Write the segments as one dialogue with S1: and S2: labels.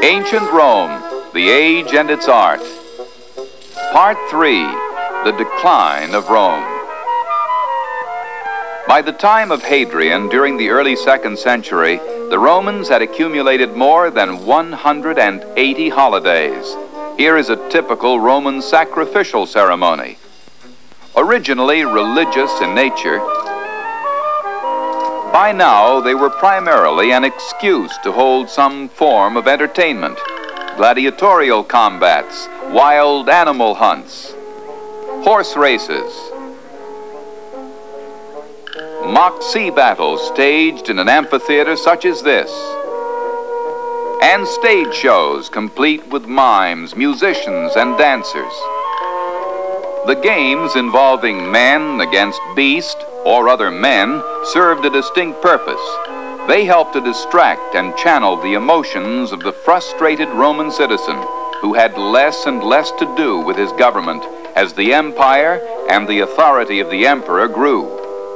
S1: Ancient Rome, the Age and its Art. Part 3, The Decline of Rome. By the time of Hadrian, during the early 2nd century, the Romans had accumulated more than 180 holidays. Here is a typical Roman sacrificial ceremony. Originally religious in nature, by now they were primarily an excuse to hold some form of entertainment. Gladiatorial combats, wild animal hunts, horse races, mock sea battles staged in an amphitheater such as this, and stage shows complete with mimes, musicians, and dancers. The games involving men against beast or other men served a distinct purpose. They helped to distract and channel the emotions of the frustrated Roman citizen who had less and less to do with his government as the empire and the authority of the emperor grew.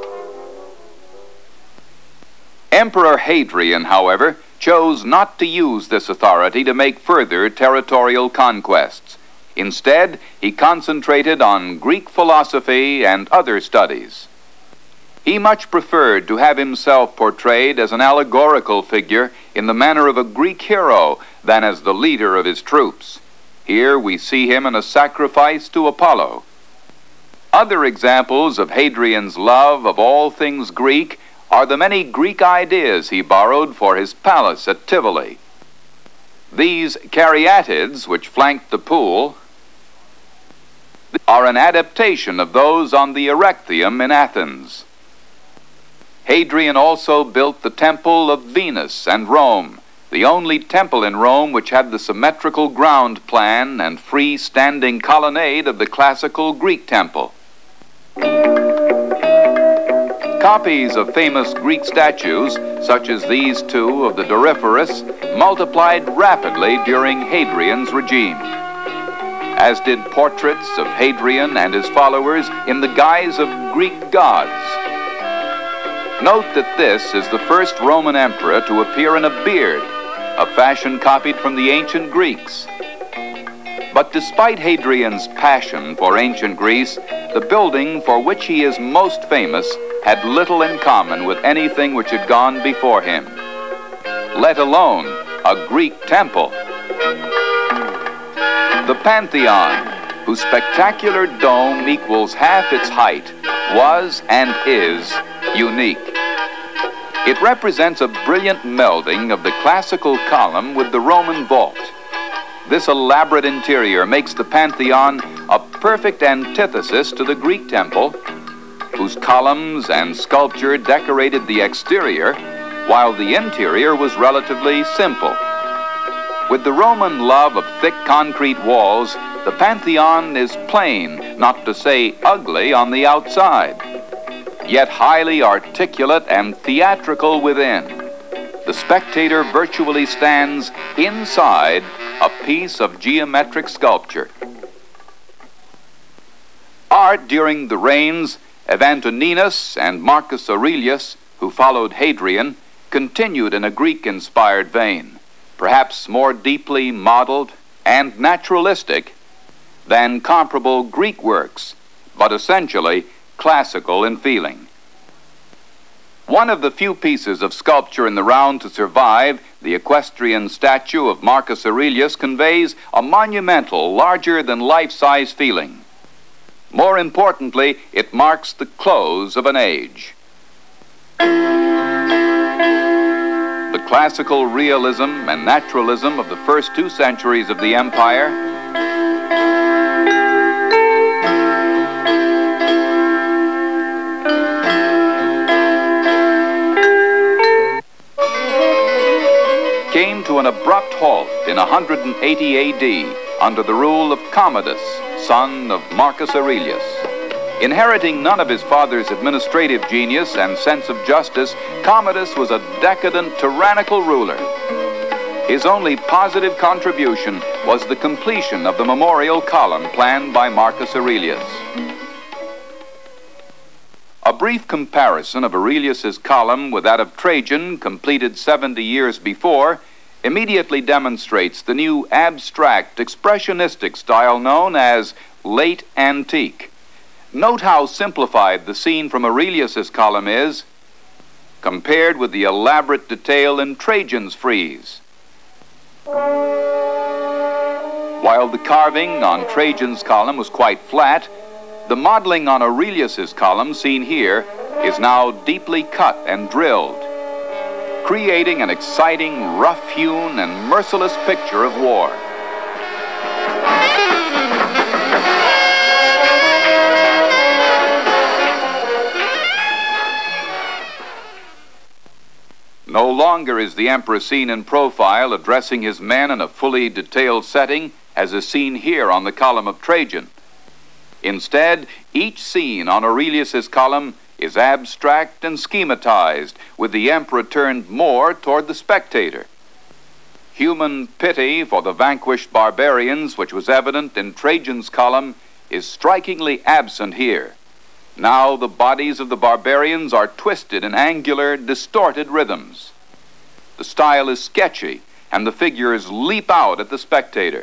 S1: Emperor Hadrian, however, chose not to use this authority to make further territorial conquests. Instead, he concentrated on Greek philosophy and other studies. He much preferred to have himself portrayed as an allegorical figure in the manner of a Greek hero than as the leader of his troops. Here we see him in a sacrifice to Apollo. Other examples of Hadrian's love of all things Greek are the many Greek ideas he borrowed for his palace at Tivoli. These caryatids, which flanked the pool, are an adaptation of those on the Erechtheum in Athens. Hadrian also built the Temple of Venus and Rome, the only temple in Rome which had the symmetrical ground plan and free-standing colonnade of the classical Greek temple. Copies of famous Greek statues, such as these two of the Doryphorus, multiplied rapidly during Hadrian's regime, as did portraits of Hadrian and his followers in the guise of Greek gods. Note that this is the first Roman emperor to appear in a beard, a fashion copied from the ancient Greeks. But despite Hadrian's passion for ancient Greece, the building for which he is most famous had little in common with anything which had gone before him, let alone a Greek temple. The Pantheon, whose spectacular dome equals half its height, was and is unique. It represents a brilliant melding of the classical column with the Roman vault. This elaborate interior makes the Pantheon a perfect antithesis to the Greek temple, whose columns and sculpture decorated the exterior, while the interior was relatively simple. With the Roman love of thick concrete walls, the Pantheon is plain, not to say ugly, on the outside, yet highly articulate and theatrical within. The spectator virtually stands inside a piece of geometric sculpture. Art during the reigns of Antoninus and Marcus Aurelius, who followed Hadrian, continued in a Greek-inspired vein, perhaps more deeply modeled and naturalistic than comparable Greek works, but essentially classical in feeling. One of the few pieces of sculpture in the round to survive, the equestrian statue of Marcus Aurelius, conveys a monumental, larger-than-life-size feeling. More importantly, it marks the close of an age. The classical realism and naturalism of the first 2 centuries of the empire came to an abrupt halt in 180 AD under the rule of Commodus, son of Marcus Aurelius. Inheriting none of his father's administrative genius and sense of justice, Commodus was a decadent, tyrannical ruler. His only positive contribution was the completion of the memorial column planned by Marcus Aurelius. A brief comparison of Aurelius's column with that of Trajan, completed 70 years before, immediately demonstrates the new abstract, expressionistic style known as late antique. Note how simplified the scene from Aurelius's column is compared with the elaborate detail in Trajan's frieze. While the carving on Trajan's column was quite flat, the modeling on Aurelius's column, seen here, is now deeply cut and drilled, creating an exciting, rough-hewn, and merciless picture of war. No longer is the emperor seen in profile addressing his men in a fully detailed setting, as is seen here on the column of Trajan. Instead, each scene on Aurelius's column is abstract and schematized, with the emperor turned more toward the spectator. Human pity for the vanquished barbarians, which was evident in Trajan's column, is strikingly absent here. Now the bodies of the barbarians are twisted in angular, distorted rhythms. The style is sketchy, and the figures leap out at the spectator.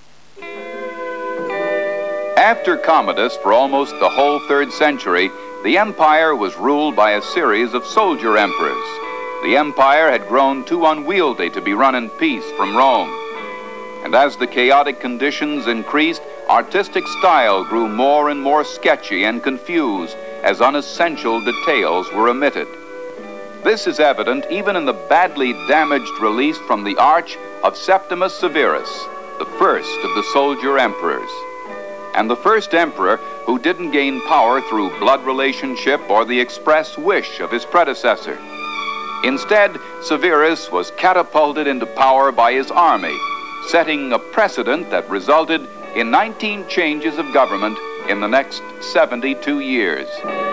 S1: After Commodus, for almost the whole 3rd century, the empire was ruled by a series of soldier emperors. The empire had grown too unwieldy to be run in peace from Rome. And as the chaotic conditions increased, artistic style grew more and more sketchy and confused as unessential details were omitted. This is evident even in the badly damaged relief from the arch of Septimus Severus, the first of the soldier emperors, and the first emperor who didn't gain power through blood relationship or the express wish of his predecessor. Instead, Severus was catapulted into power by his army, setting a precedent that resulted in 19 changes of government in the next 72 years.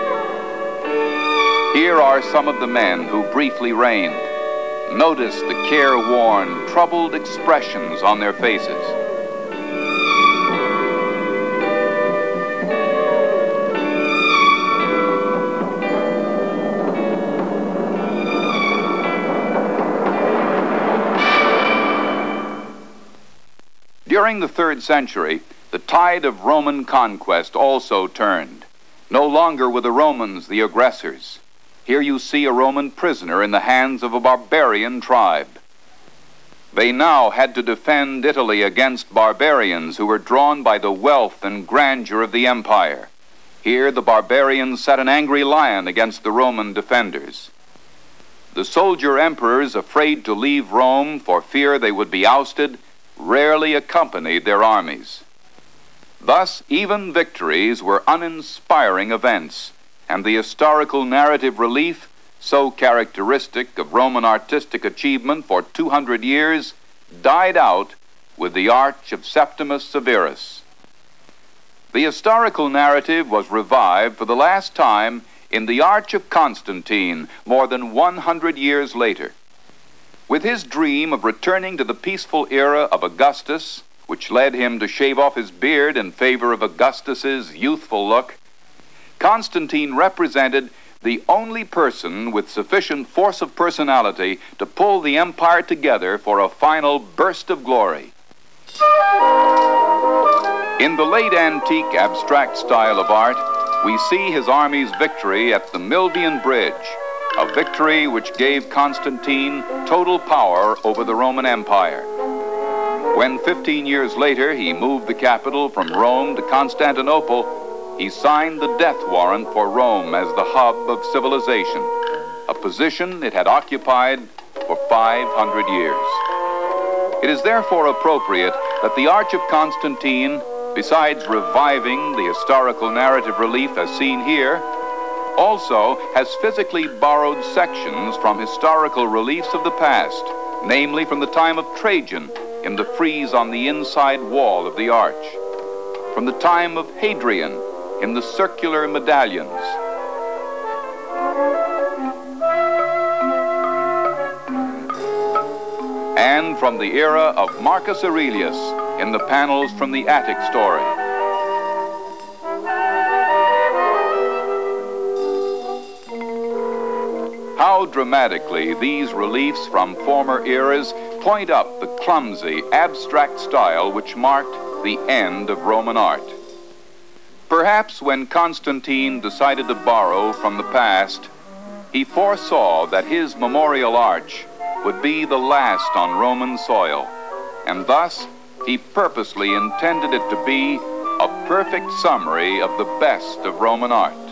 S1: Here are some of the men who briefly reigned. Notice the careworn, troubled expressions on their faces. During the 3rd century, the tide of Roman conquest also turned. No longer were the Romans the aggressors. Here you see a Roman prisoner in the hands of a barbarian tribe. They now had to defend Italy against barbarians who were drawn by the wealth and grandeur of the empire. Here the barbarians set an angry lion against the Roman defenders. The soldier emperors, afraid to leave Rome for fear they would be ousted, rarely accompanied their armies. Thus, even victories were uninspiring events, and the historical narrative relief, so characteristic of Roman artistic achievement for 200 years, died out with the Arch of Septimus Severus. The historical narrative was revived for the last time in the Arch of Constantine more than 100 years later. With his dream of returning to the peaceful era of Augustus, which led him to shave off his beard in favor of Augustus's youthful look, Constantine represented the only person with sufficient force of personality to pull the empire together for a final burst of glory. In the late antique abstract style of art, we see his army's victory at the Milvian Bridge, a victory which gave Constantine total power over the Roman Empire. When 15 years later he moved the capital from Rome to Constantinople, he signed the death warrant for Rome as the hub of civilization, a position it had occupied for 500 years. It is therefore appropriate that the Arch of Constantine, besides reviving the historical narrative relief as seen here, also has physically borrowed sections from historical reliefs of the past, namely from the time of Trajan in the frieze on the inside wall of the arch, from the time of Hadrian in the circular medallions, and from the era of Marcus Aurelius in the panels from the Attic story. How dramatically these reliefs from former eras point up the clumsy, abstract style which marked the end of Roman art. Perhaps when Constantine decided to borrow from the past, he foresaw that his memorial arch would be the last on Roman soil, and thus he purposely intended it to be a perfect summary of the best of Roman art.